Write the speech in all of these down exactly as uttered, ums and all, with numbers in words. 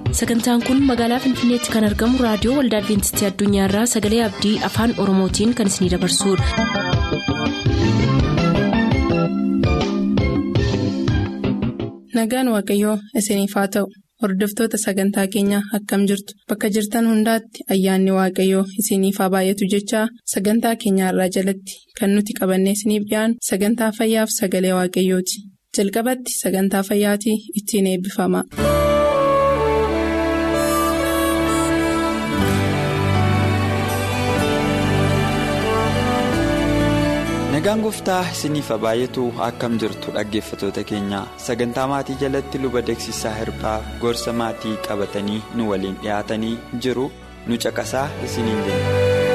Sagantaan kun magaalaa Finfinneetti kan argamu raadiyoo Waldaa Adwiintistii Addunyaarraa Sagalee Abdii Afaan Oromootiin kan isinidabarsudha. Nagaan Waaqayyoo isiniif haa ta'u. Hordoftoota sagantaa keenyaa akkam jirtu bakka jirtan hundaatti ayyaanni Waaqayyoo isiniif haa baay'atu jechaa sagantaa keenyaarraa jalatti kan nuti qabannee isiniif dhiyaanu sagantaa fayyaaf sagalee Waaqayyooti. Jalqabatti sagantaa fayyaatii ittiin eebbifama. Nagaan Gooftaa isiniif haa baay'atu akkam jirtu dhaggeeffatoota keenya sagantaa maatii jalatti luba Deeksisaa Hirphaa gorsa maatii qabatanii nu waliin dhiyaatanii jiru nu caqasaa isiniin jenna.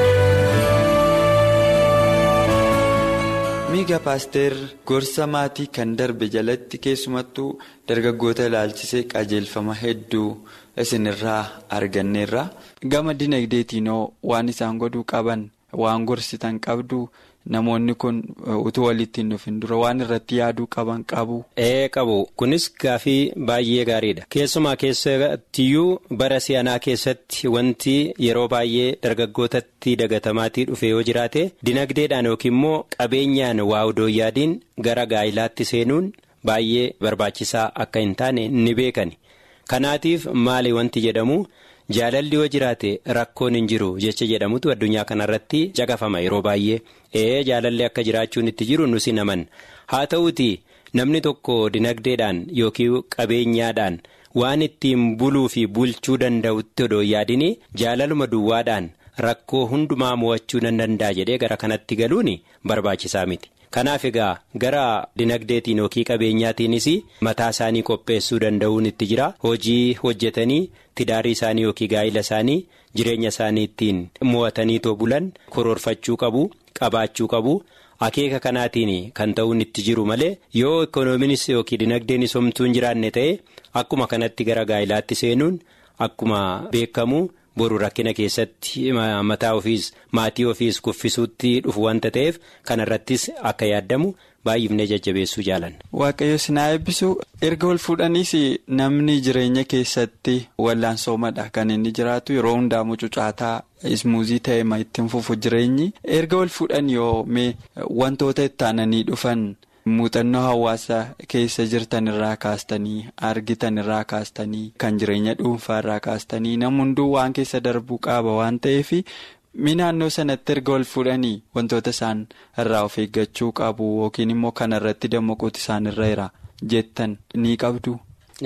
Miiga Paaster gorsa maatii kan darbe jalatti keessumattuu dargaggoota ilaalchisee qajeelfama hedduu isinirraa arganneerra. Gama dinagdeetiinoo waan isaan godhuu qaban waan gorsitan qabdu. Namoonni kun utuu walitti hin dhufin dura waan irratti yaaduu qaban qabu. Ee qabu kunis gaafii baay'ee gaariidha. Keessumaa keessattiyyuu bara si'anaa keessatti wanti yeroo baay'ee dargaggootatti dagatamaatii dhufe yoo jiraate dinagdeedhaan yookiin immoo qabeenyaan waa odoo yaadiin gara gaa'ilaatti seenuun baay'ee barbaachisaa akka hin taane ni beekani. Kanaatiif maali wanti jedhamu? Jaalalli yoo jiraate rakkoon hin jiru jecha jedhamutu addunyaa kanarratti caqafama yeroo baay'ee. Ee jaalalli akka jiraachuun itti jiru nusi naman. Haa ta'uuti namni tokko dinagdeedhaan yookiin qabeenyaadhaan waan ittiin buluu fi bulchuu danda'utti odoo yaadini jaalaluma duwwaadhaan rakkoo hundumaa mo'achuu nan danda'a jedhee gara kanatti galuun barbaachisaa miti. Kanaaf egaa gara dinagdeetiin yookiin qabeenyaatiinis mataa isaanii qopheessuu danda'uun itti jira. Hojii hojjetanii tidaarii isaanii yookiin gaa'ila isaanii jireenya isaanii ittiin mo'atanii too bulan koroorfachuu qabu, qabaachuu qabu. Akeeka kanaatiin kan ta'uun itti jiru malee yoo ikoonomiinis yookiin dinagdeenis homtuu hin jiraanne ta'e akkuma kanatti gara gaa'ilaatti seenuun akkuma beekamu. Boru rakkina keessatti mataa ofiis maatii ofiis kuffisuutti dhufu wanta ta'eef kanarrattis akka yaadamu baay'ifnee jajjabeessuu jaalanna. Waaqayyo sinaa eebbisu erga wal fuudhaniis namni jireenya keessatti wallaansoomadha kan inni jiraatu yeroo hundaa mucucaataa ismuuzii ta'e ma ittiin fufu jireenyi erga wal fuudhan yoo mee wantoota itti aananii dhufan. Muuxannoo hawaasa keessa jirtan irraa kaastanii argitan irraa kaastanii kan jireenya dhuunfaa irraa kaastanii nam hunduu waan keessa darbuu qaba waan ta'eef mi naannoo sanatti erga wal fuudhanii wantoota isaan irraa of eeggachuu qabu yookiin immoo kanarratti dammaquuti isaan irra jira jettan ni qabdu.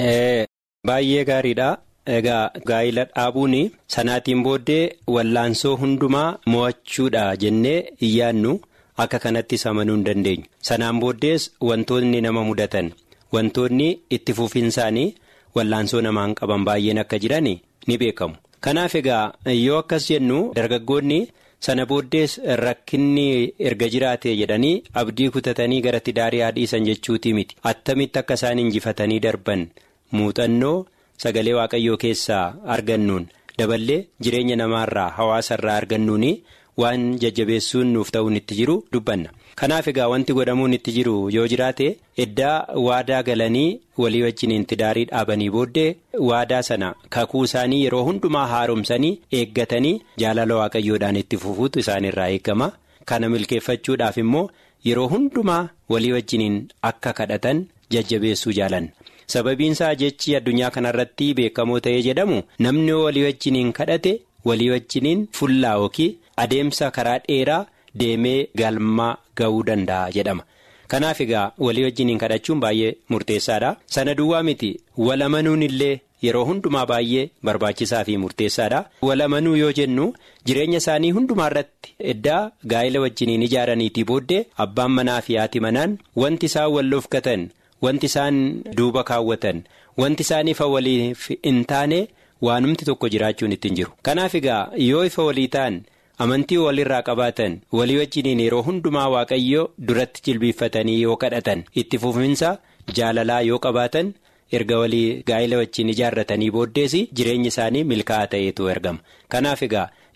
Baay'ee gaariidha. Egaa gaa'ila dhaabuun sanaatiin booddee wallaansoo hundumaa mo'achuudha jennee iyyaannu. Akka kanattis amanuu hin dandeenyu. Sanaan booddees wantoonni nama mudatan wantoonni itti fufiinsaanii wallaansoo namaan qaban baay'een akka jiran ni beekamu. Kanaaf egaa yoo akkas jennu dargaggoonni sana booddees rakkinni erga jiraate jedhanii abdii kutatanii gara tidaarii haadhiisan jechuutii miti. Attamitti akka isaan injifatanii darban muuxannoo sagalee Waaqayyoo keessaa argannuun daballee jireenya namaarraa hawaasarraa argannuuni. Waan jajjabeessuun nuuf ta'uun itti jiru dubbanna. Kanaaf egaa wanti godhamuun itti jiru yoo jiraate eddaa waadaa galanii walii wajjiniin tidaarii dhaabanii booddee waadaa sana kakuu isaanii yeroo hundumaa haaromsanii eeggatanii jaalala Waaqayyoodhaan itti fufuutu isaanirraa eegama. Kana milkeeffachuudhaaf immoo yeroo hundumaa walii wajjiniin akka kadhatan jajjabeessuu jaalanna. Sababiinsaa jechi addunyaa kanarratti beekamoo ta'ee jedhamu namni walii wajjiniin kadhate walii wajjiniin fullaa yookiin adeemsa karaa dheeraa deemee galmaa ga'uu danda'a jedhama. Kanaaf egaa walii wajjiniin kadhachuun baay'ee murteessaadha. Sana duwwaa miti walamanuun illee yeroo hundumaa baay'ee barbaachisaa fi murteessaadha. Walamanuu yoo jennu jireenya isaanii hundumaa irratti eddaa gaa'ila wajjiniin ijaaraniitii booddee abbaan manaa fi haati manaan wanti isaan wal loofkatan wanti isaan duuba kaawwatan wanti isaan ifa waliif hin taane waanumti tokko jiraachuun ittiin jiru. Kanaaf egaa yoo ifa walii ta'an amantii walirraa qabaatan walii wajjiniin yeroo hundumaa Waaqayyo duratti jilbiiffatanii yoo kadhatan itti fufinsa jaalalaa yoo qabaatan erga walii gaa'ila wajjin ijaarratanii booddees jireenyi isaanii milkaa'aa ta'eetu argama. Kanaaf egaa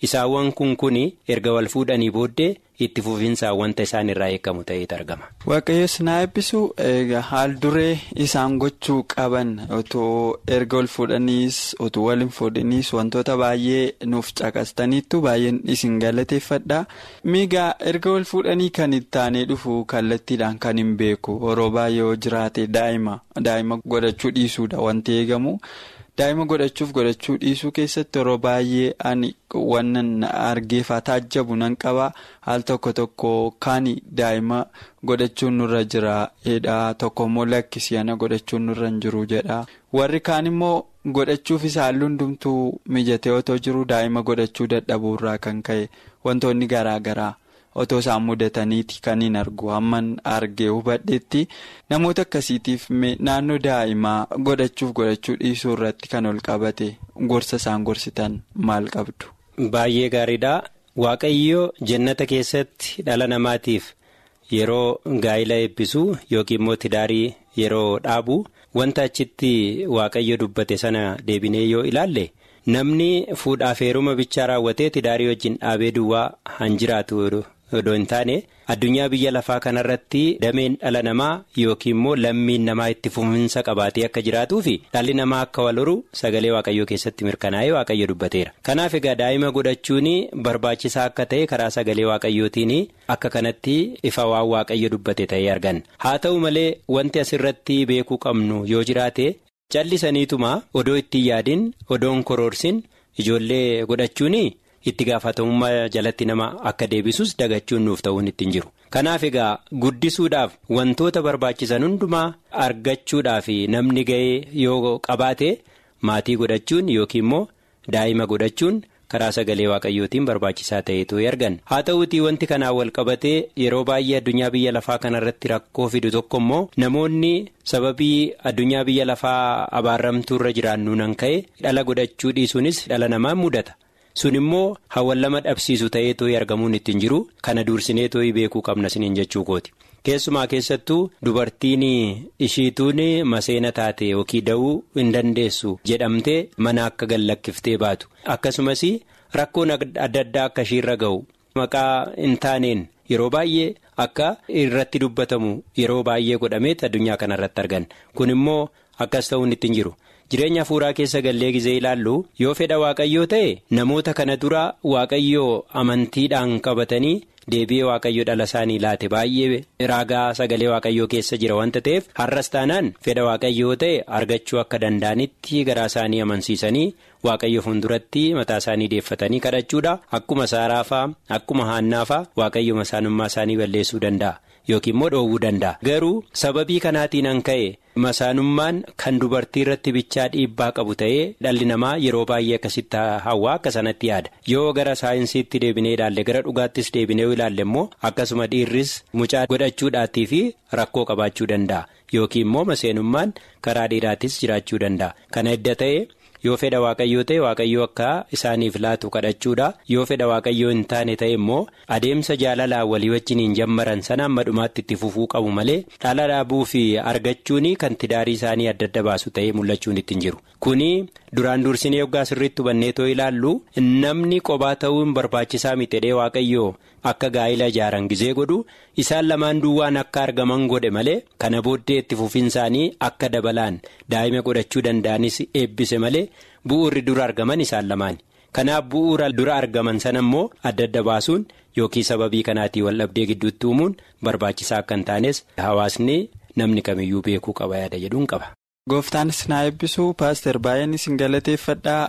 isaawwan kun kuni erga wal fuudhanii booddee itti fufinsaan wanta isaan irraa eegamu ta'etu argama. Waaqayyoos na eebbisu haal duree isaan gochuu qaban otoo erga wal fuudhaniis otoo wal hin fuudhaniis wantoota baay'ee nuuf caqastaniittu baay'een isin galateeffadha. Miigaa erga wal fuudhanii kan itti aanee dhufu kallattiidhaan kan hin beeku yeroo baay'ee jiraate daa'ima daa'ima godhachuu dhiisuudha wanti eegamu. Daa'ima godhachuuf godhachuu dhiisuu keessatti yeroo baay'ee ani wannan argeefaa taajjabu nan qaba haal tokko tokko kan daa'ima godhachuun nurra jira jedha tokko immoo lakkisii ana godhachuun nurra hin jiru jedha warri kaan immoo godhachuuf isaa hundumtuu mijatee otoo jiru daa'ima godhachuu dadhabuurraa kan ka'e wantoonni garaa garaa. Otoo isaan mudataniiti kan hin argu hamman argee hubadheetti namoota akkasiitiif naannoo daa'imaa godhachuuf godhachuu dhiisuu irratti kan ol qabate gorsa isaan gorsitan maal qabdu? Baay'ee gaariidha. Waaqayyo jannata keessatti dhala namaatiif yeroo gaa'ila eebbisu yookiin immoo tidaarii yeroo dhaabu wanta achitti waaqayyo dubbate sana deebinee yoo ilaalle namni fuudhaaf heeruma bichaa raawwatee tidaarii wajjin dhaabee duwwaa han jiraatu. Odoo hin taane addunyaa biyya lafaa kanarratti dameen dhala namaa yookiin immoo lammiin namaa itti fufinsa qabaatee akka jiraatuu fi dhalli namaa akka wal horu sagalee waaqayyoo keessatti mirkanaa'ee waaqayyo dubbateera. Kanaaf egaa daa'ima godhachuun barbaachisaa akka ta'e karaa sagalee waaqayyootiin akka kanatti ifa waan waaqayyo dubbate ta'ee arganna. Haa ta'u malee wanti asirratti beekuu qabnu yoo jiraate callisaniituma odoo itti yaadin odoon koroorsin ijoollee godhachuun. Itti gaafatamummaa jalatti nama akka deebisus dagachuun nuuf ta'uun ittiin jiru. Kanaaf egaa guddisuudhaaf wantoota barbaachisan hundumaa argachuudhaaf namni ga'ee yoo qabaate maatii godhachuun yookiin immoo daa'ima godhachuun karaa sagalee waaqayyootiin barbaachisaa ta'etu argan. Haa ta'uutii wanti kanaan wal qabatee yeroo baay'ee addunyaa biyya lafaa kanarratti rakkoo fidu tokko immoo namoonni sababii addunyaa biyya lafaa abaarramtuurra jiraannu nan ka'e dhala godhachuu dhiisuunis dhala namaa mudata. Sun immoo hawwan lama dhabsiisu ta'eetoo argamuun ittiin jiru kana dursineetoo beekuu qabna siniin jechuu kooti. Keessumaa keessattuu dubartiin ishiituun maseena taate yookiin da'uu hin dandeessu jedhamtee mana akka gallakkiftee baatu akkasumas rakkoon adda addaa akka ishiirra ga'u maqaa hin taaneen yeroo baay'ee akka irratti dubbatamu yeroo baay'ee godhameet addunyaa kanarratti argan kun immoo akkas ta'uun ittiin jiru. Jireenya hafuuraa keessa gallee gizee ilaallu yoo fedha waaqayyoo ta'e namoota kana dura waaqayyoo amantiidhaan qabatanii deebi'ee waaqayyo dhala isaanii laate baay'ee raagaa sagalee waaqayyoo keessa jira wanta ta'eef har'as taanaan fedha waaqayyoo ta'e argachuu akka danda'anitti garaa isaanii amansiisanii waaqayyo fuulduratti mataa isaanii deeffatanii kadhachuudha akkuma saaraafaa akkuma haannaafaa waaqayyo masaanummaa isaanii balleessuu danda'a. Yookiin immoo dhoowwuu danda'a. Garuu sababii kanaatiin an ka'e masaanummaan kan dubartii irratti bichaa dhiibbaa qabu ta'ee dhalli namaa yeroo baay'ee akkasitti hawaa akka sanatti yaada. Yoo gara saayinsiitti deebinee ilaalle gara dhugaattis deebinee ilaalle immoo akkasuma dhiirris mucaa godhachuudhaatii fi rakkoo qabaachuu danda'a. Yookiin immoo maseenummaan karaa dhiiraattis jiraachuu danda'a. Kana edda ta'e. Yoo fedha waaqayyoo ta'e waaqayyoo akka isaaniif laatu kadhachuudha. Yoo fedha waaqayyoo hin taane ta'e immoo adeemsa jaalalaa walii wajjin hin jammaran sana amma dhumaatti itti fufuu qabu malee dhala dhaabuu fi argachuun kan tidaarii isaanii adda adda baasu ta'ee mul'achuun ittiin jiru. Kuni duraan dursinee yoggaa sirriitti hubanneetoo ilaallu namni qophaa ta'uun barbaachisaa miti waaqayyoo akka gaa'ila ijaaran gizee godhu isaan lamaan duwwaan akka argaman godhe malee kana booddee itti fufinsaanii akka dabalaan daa'ima godhachuu danda'anis eebbise malee bu'uurri dura argaman isaan lamaan. Kanaaf bu'uura dura argaman sana immoo adda adda baasuun yookiin sababii kanaatii wal dhabdee gidduutti uumuun barbaachisaa akka hin taanes hawaasni namni kamiyyuu beekuu qaba yaada jedhuun qaba. Gooftaanis na eebbisu paaster baay'een isin galateeffadhaa.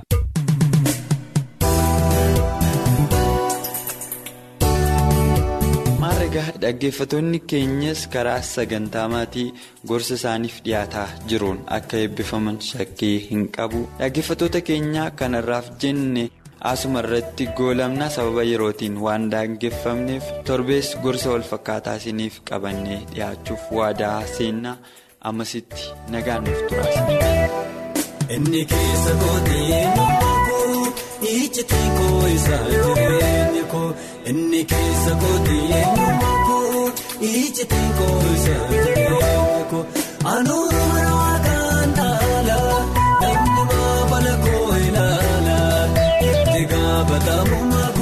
Dhaggeeffattoonni keenyas karaa sagantaa maatii gorsa isaaniif dhiyaataa jiruun akka eebbifaman shakkii hin qabu. Dhaggeeffattoota keenya kanarraaf jenne asuma irratti goolabna sababa yerootiin waan daangeffamneef torbees gorsa wal fakkaataa isiniif qabannee dhiyaachuuf waadaa seenna ammasitti nagaan nuuf turaas. Inni keessa kootee namaakoo ijjitee koo isaa jireenya koo inni keessa kootee namaakoo ijjitee koo isaa jireenya koo anuu mana waaqaan dhaala namni maabala koo ilaala itti gaafatamu.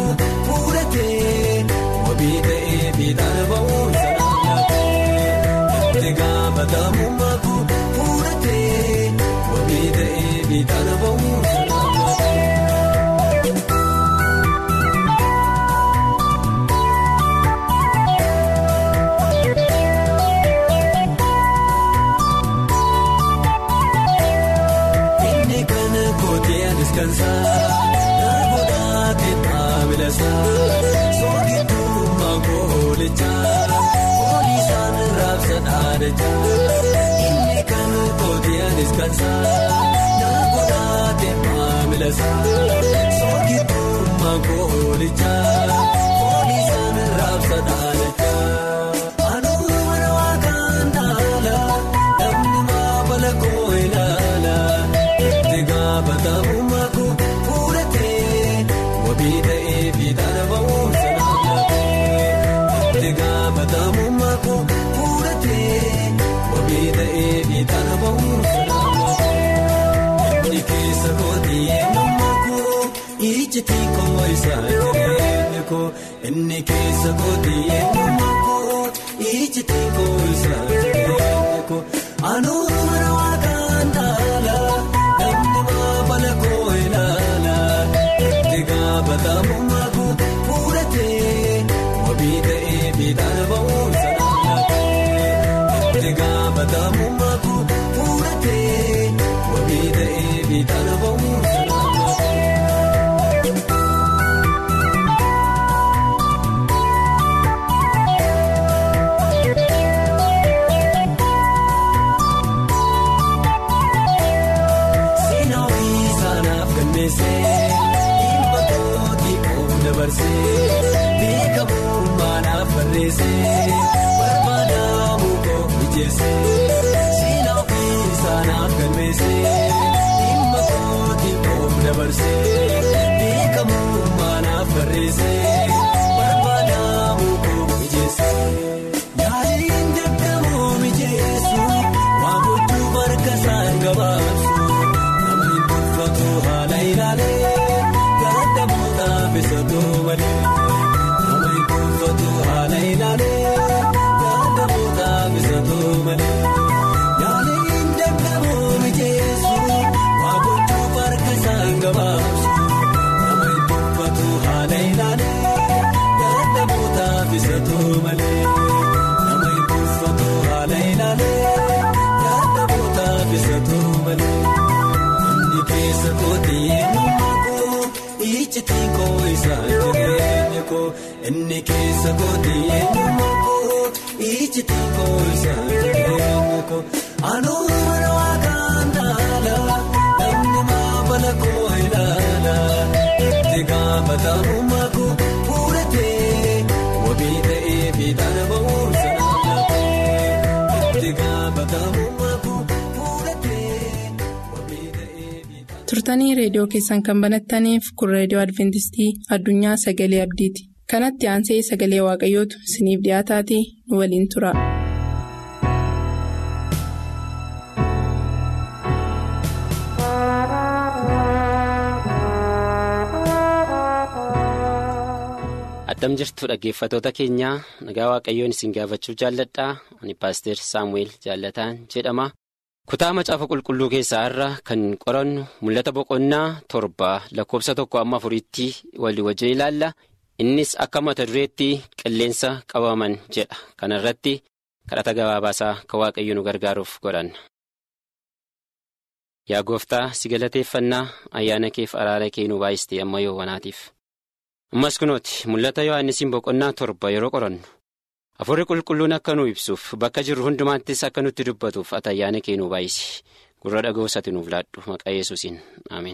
fiixaan ba'uun salaamate. Inni kana kootee anis kansaa namoota teemaa milasaa soogituu maangoolichaa polisaan raabsa dhaadachaa. Inni kana kootee anis kansaa namoota teemaa milasaa soogituu maangoolichaa polisaan raabsa dhaadachaa. Batamumaa koo fuudhatee wabii ta'ee fiixaan ba'uun salaamate. Egaa batamumaa koo fuudhatee wabii ta'ee fiixaan ba'uun salaamate. Inni keessa kootii eenyummaa koo ijjitii koo isaa jireenya koo. Inni keessa kootii eenyummaa koo ijjitii koo isaa jireenya koo. Anuu mana waaqaan dhaalaa. Balakoo ilaalaa egaa batamumaa koo fuudhatee wabii ta'ee fiixaan ba'uun salaamate. Egaa batamumaa koo fuudhatee wabii ta'ee fiixaan ba'uun salaamate. Dhimma kootii koo dabarsee beekamummaa naaf barreessee barbaadamuu koo mijeessee seenaa ofii saanaaf galmeessee dhimma kootii koo dabarsee beekamummaa naaf barreessee barbaadamuu koo mijeessee. Yaaliin dadhabuu mijeessu waan gochuu marga isaan gabaabsu. Haala ilaalee gadda mootaa bisatuu malee nama kuufatu haala ilaalee gadda mootaa bisatuu malee yaaliin dadhabuu mijeessu waa gochuu harka isaan gabaabsu nama kuufatu haala ilaalee gadda mootaa bisatuu malee nama kuufatu haala ilaalee gadda mootaa bisatuu malee. Keessa kootii eenyummaa koo ijjitii koo isaa jireenya koo. Inni keessa kootii eenyummaa koo ijjitii koo isaa jireenya koo. Anuu mana waaqaan dhaalaa namni maabala koo ilaalaa. Egaa batamumaa koo fuudhatee wabii ta'ee fiixaan ba'uun salaamate. Egaa batamumaa koo. Turtanii reediyoo keessan kan banattaniif kun reediyoo Adventistii Addunyaa Sagalee Abdiiti. Kanatti aansee sagalee Waaqayyootu isiniif dhiyaataatii nu waliin tura. Addam jirtu dhaggeeffatoota keenyaa nagaa Waaqayyoon isin gaafachuuf jaalladhaa. Ani Paaster Saamu'eel Jaallataan jedhama. Kutaa macaafa qulqulluu keessaa irra kan qorannu mul'ata boqonnaa torba lakkoofsa tokko amma afuriitti walii wajjin ilaalla. Innis akka mata dureetti qilleensa qabaman jedha. Kana irratti kadhata gabaabaasaa kan Waaqayyo nu gargaaruuf godhanna. Yaa Gooftaa si galateeffannaa ayyaana keef araara kee nu baay'istee amma yoowwanaatiif. Ammas kunooti mul'ata Yohaannisiin boqonnaa torba yeroo qorannu. Hafuurri qulqulluun akka nu ibsuuf bakka jirru hundumaattis akka nutti dubbatuuf ati ayyaana kee nu baay'isi. Gurra dhaga'uusatti nuuf laadhu maqaa Yesuusiin. Ameen.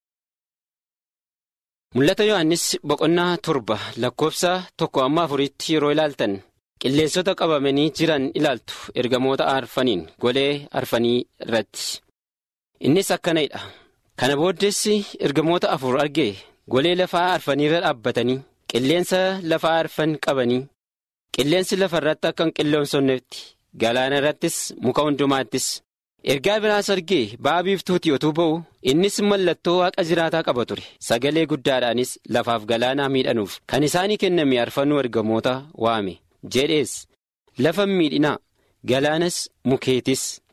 Mul'ata Yohaannis boqonnaa torba lakkoofsa tokko amma afuriitti yeroo ilaaltan qilleensota qabamanii jiran ilaaltu ergamoota arfaniin golee arfanii irratti. Innis akkanadha. Kana booddeessi ergamoota afur argee golee lafaa arfaniirra dhaabbatanii qilleensa lafaa arfan qabanii. Qilleensi lafa irratti akka hin qilleensonnetti galaana irrattis muka hundumaattis ergaa biraas argee ba'a biiftuutii otuu ba'u innis mallattoo waaqa jiraataa qaba ture sagalee guddaadhaanis lafaaf galaanaa miidhanuuf kan isaanii kenname arfanuu ergamoota waame jedhees lafa miidhinaa galaanas mukeetis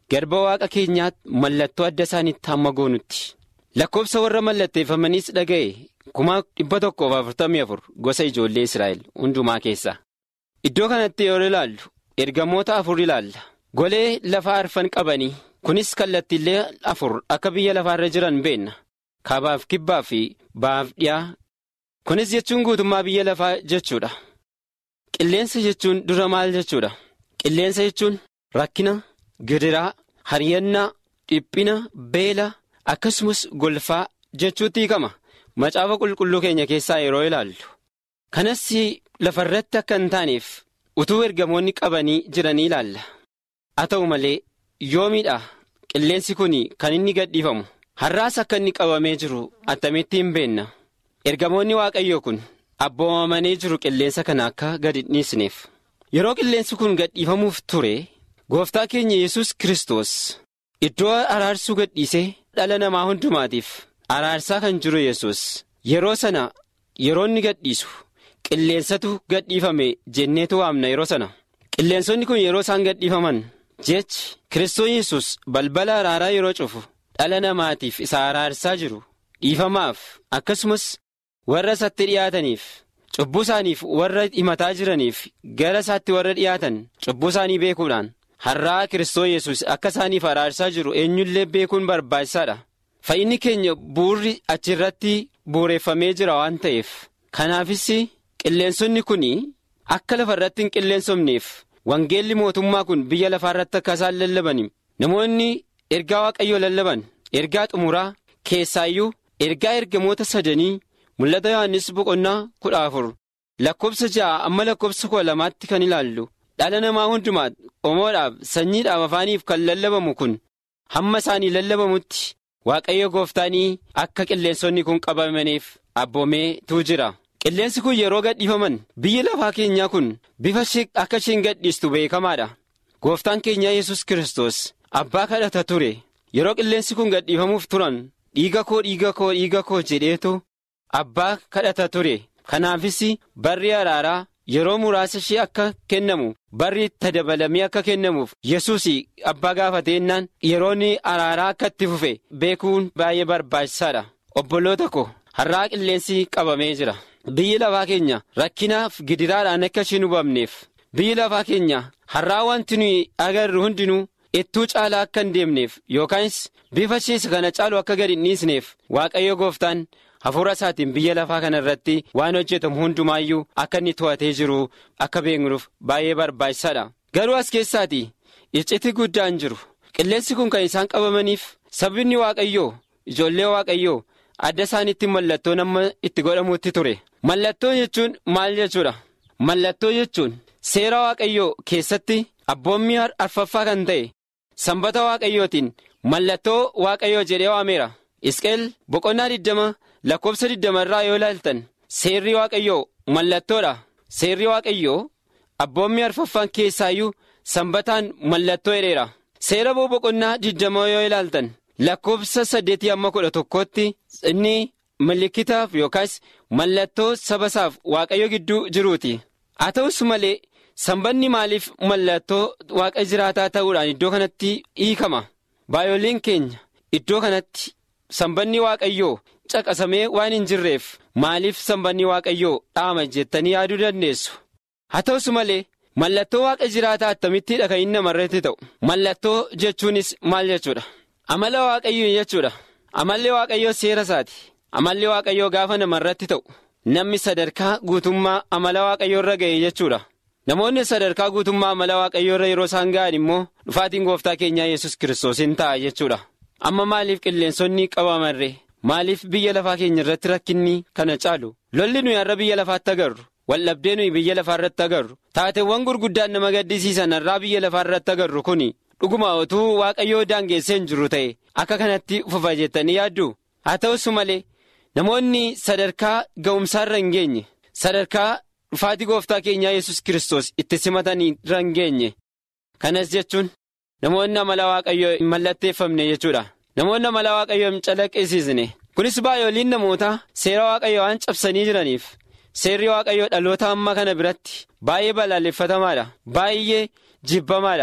garba waaqa keenyaatti mallattoo adda isaaniitti hamma goonutti. Lakkoobsa warra mallatteeffamaniis dhaga'e kuma dhibba tokkoof afurtamii afur gosa ijoollee Israa'el hundumaa keessa. Iddoo kanatti yoo ilaallu ergamoota afur ilaalla. Golee lafaa arfan qabanii kunis kallattiilee afur akka biyya lafaarra jiran beenna. Kaabaaf kibbaa fi baaf dhiyaa. Kunis jechuun guutummaa biyya lafaa jechuudha. Qilleensa jechuun dura maal jechuudha? Qilleensa jechuun rakkina, gidiraa, haryannaa, dhiphina, beela akkasumas golfaa jechuutti hiikama. Macaafa qulqulluu keenya keessaa yeroo ilaallu. Kanas lafarratti akka hin taaneef utuu ergamoonni qabanii jiranii ilaalla. Haa ta'u malee yoomiidha qilleensi kun kan inni gadhiifamu? Har'aas akka inni qabamee jiru attamitti hin beenna. Ergamoonni Waaqayyoo kun abboomamanii jiru qilleensa kana akka gadi dhiisneef. Yeroo qilleensi kun gadhiifamuuf ture gooftaa keenya Yesus Kiristoos iddoo araarsuu gadhiisee dhala namaa hundumaatiif araarsaa kan jiru Yesus yeroo sana yeroo inni gadhiisu qilleensatu gadhiifame jenneetu waamna. Yeroo sana qilleensonni kun yeroo isaan gadhiifaman jechi Kiristoos Yesus balbala araaraa yeroo cufu dhala namaatiif isa araarsaa jiru dhiifamaaf akkasumas warra isatti dhiyaataniif cubbuu isaaniif warra himataa jiraniif gara isaatti warra dhiyaatan cubbuu isaanii beekuudhaan har'aa Kiristoos Yesus akka isaaniif araarsaa jiru eenyullee beekuun barbaachisaadha. Fayyinni keenya bu'uurri achirratti bu'uureffamee jira waan ta'eef kanaafis qilleensonni kun akka lafarratti hin qilleensofneef wangeelli mootummaa kun biyya lafaarratti akka isaan lallabaniif namoonni ergaa Waaqayyoo lallaban ergaa xumuraa keessaayyuu ergaa ergamoota sadanii mul'ata Yohaannis boqonnaa kudha afur lakkoobsa ja'a amma lakkoobsa kudha lamaatti kan ilaallu dhala namaa hundumaa qomoodhaaf sanyiidhaaf afaaniif kan lallabamu kun hamma isaanii lallabamutti Waaqayyo gooftaanii akka qilleensonni kun qabamaniif abboomeetu jira. Qilleensi kun yeroo gadhiifaman biyyi lafaa keenyaa kun bifa akka isheen gadhiistu beekamaadha. Gooftaan keenya Yesus Kiristoos abbaa kadhata ture. Yeroo qilleensi kun gadhiifamuuf turan dhiiga koo dhiiga koo dhiiga koo jedheetu abbaa kadhata ture. Kanaafis barri araaraa yeroo muraasa ishee akka kennamu barri itti dabalamee akka kennamuuf Yesuus abbaa gaafateennaan yeroon araaraa akka itti fufe beekuun baay'ee barbaachisaadha. Obboloota ko har'aa qilleensi qabamee jira. Biyyi lafaa keenya rakkinaaf gidiraadhaan akka isheen hubamneef biyyi lafaa keenya har'aa wanti nuyi agarru hundinuu ittuu caalaa akka hin deemneef yookaanis bifa ishee kana caalu akka gadi hin dhiisneef Waaqayyo gooftaan hafuura isaatiin biyya lafaa kana irratti waan hojjetamu hundumaayyuu akka inni to'atee jiru akka beeknuuf baay'ee barbaachisaadha. Garuu as keessaati iccitii guddaan jiru. Qilleensi kun kan isaan qabamaniif sabni Waaqayyoo ijoollee Waaqayyoo adda isaaniitti mallattoo nama itti godhamuutti ture. Mallattoo jechuun maal jechuudha? Mallattoo jechuun seera Waaqayyoo keessatti abboommii arfaffaa kan ta'e sanbata Waaqayyootiin mallattoo Waaqayyoo jedhee waameera. Isqeel boqonnaa digdama lakkoobsa digdama irraa yoo ilaaltan seerri Waaqayyoo mallattoodha. Seerri Waaqayyoo abboommii arfaffaan keessaayyuu sanbataan mallattoo jedheera. Seera boqonnaa digdama yoo ilaaltan lakkoobsa saddeetii amma kudha tokkootti inni milikkitaaf yookaas mallattoo sabasaaf Waaqayyo gidduu jiruuti. Haa ta'us malee sanbanni maaliif mallattoo Waaqa jiraataa ta'uudhaan iddoo kanatti hiikama? Baay'ooliin keenya iddoo kanatti sanbanni Waaqayyoo caqasamee waan hin jirreef maaliif sanbanni Waaqayyoo dhaama jettanii yaaduu dandeessu. Haa ta'us malee mallattoo Waaqa jiraataa akkamittiidha kan inni namarratti ta'u? Mallattoo jechuunis maal jechuudha? Amala Waaqayyoo jechuudha. Amalli Waaqayyoo seera isaati. Amalli Waaqayyoo gaafa namarratti ta'u namni sadarkaa guutummaa amala Waaqayyoo irra ga'e jechuudha. Namoonni sadarkaa guutummaa amala Waaqayyoo irra yeroo isaan ga'an immoo dhufaatiin gooftaa keenyaa Yesus Kiristoos hin ta'a jechuudha. Amma maaliif qilleensonni qabamarre? Maaliif biyya lafaa keenya irratti rakkinni kana caalu? Lolli nuyi har'a biyya lafaatti agarru, waldhabdee nuyi biyya lafaa irratti agarru, taateewwan gurguddaan nama gaddisiisan har'aa biyya lafaa irratti agarru kuni dhuguma otuu Waaqayyoo daangeessee hin jiru ta'e akka kanatti fufa jettanii yaaddu? Haa ta'us malee namoonni sadarkaa ga'umsaa irra hin geenye, sadarkaa dhufaatii gooftaa keenyaa Yesus Kiristoos itti simatanii irra hin geenye. Kanas jechuun namoonni amala Waaqayyoo hin mallatteeffamne jechuudha. Namoonni amala Waaqayyoo hin calaqqisiisne. Kunis baay'ooliin namoota seera Waaqayyoo waan cabsanii jiraniif seerri Waaqayyoo dhaloota ammaa kana biratti baay'ee balaaleffatamaadha. Baay'ee jibbamaadha.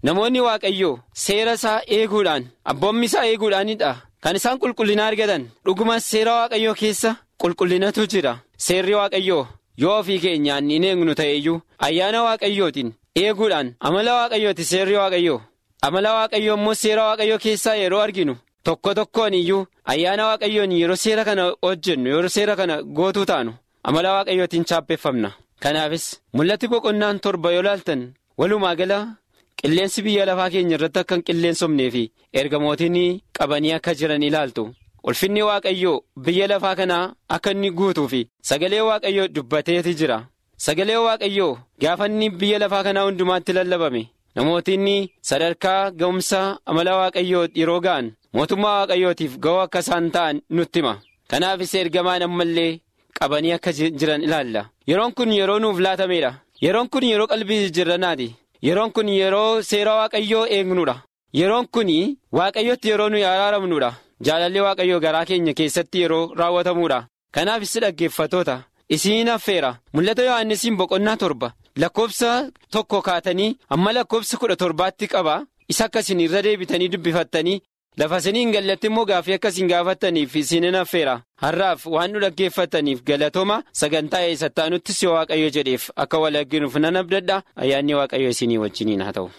namoonni waaqayyoo seera isaa eeguudhaan abboommi isaa eeguudhaanidha kan isaan qulqullina argatan. Dhugumas seera waaqayyoo keessa qulqullinatu jira. Seerri waaqayyoo yoo ofii keenyaan hin eegnu ta'eyyuu ayyaana waaqayyootiin eeguudhaan amala waaqayyooti seerri waaqayyoo. Amala waaqayyoo immoo seera waaqayyoo keessaa yeroo arginu tokko tokkoon iyyuu ayyaana waaqayyoon yeroo seera kana hojjennu yeroo seera kana gootuu taanu amala waaqayyootiin chaappeffamna. Kanaafis mul'atti boqonnaan torba yoo laaltan walumaa gala qilleensi biyya lafaa keenya irratti akka hin qilleensofnee fi ergamootiin qabanii akka jiran ilaaltu. Ulfinni waaqayyoo biyya lafaa kanaa akka inni guutuu fi sagalee waaqayyoo dubbateeti jira. Sagalee waaqayyoo gaafa inni biyya lafaa kanaa hundumaatti lallabame namootni sadarkaa ga'umsa amala waaqayyoo yeroo ga'an mootummaa waaqayyootiif ga'oo akka isaan ta'an nutti hima. Kanaafis ergamaan ammallee qabanii akka jiran ilaalla. Yeroon kun yeroo nuuf laatameedha. Yeroon kun yeroo qalbii jijjiirrannaati. Yeroon kun yeroo seera waaqayyoo eegnuudha. Yeroon kun waaqayyootti yeroo nuyi araaramnuudha. Jaalallee waaqayyoo garaa keenya keessatti yeroo raawwatamuudha. Kanaafis dhaggeeffatoota isiin affeera mul'ata Yohaannisiin boqonnaa torba lakkoofsa tokko kaatanii amma lakkoofsa kudha torbaatti qaba. Isa akkasiin irra deebitanii dubbifattanii lafa isiniin gallatti immoo gaaffii akkasiin gaafattaniif isiin affeera. Har'aaf waan nu dhaggeeffataniif galatooma sagantaa eessataanutti yoo waaqayyo jedheef akka wal arginuuf nan abdadha. Ayyaanni waaqayyo isinii wajjiniin haa ta'u.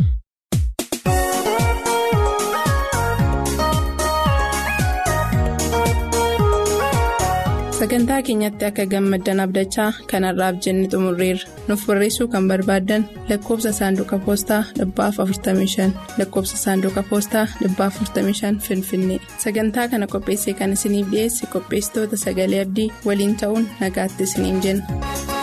Sagantaa keenyatti akka gammaddan abdachaa kanarraaf jenne xumurreerra. Nuuf barreessuu kan barbaaddan lakkoofsa saanduqa poostaa dhibbaaf afurtamii shan lakkoofsa saanduqa poostaa dhibbaaf afurtamii shan Finfinnee. Sagantaa kana qopheessee kan isiniif dhiyeesse qopheessitoota sagalee abdii waliin ta'uun nagaatti isiniin jenna.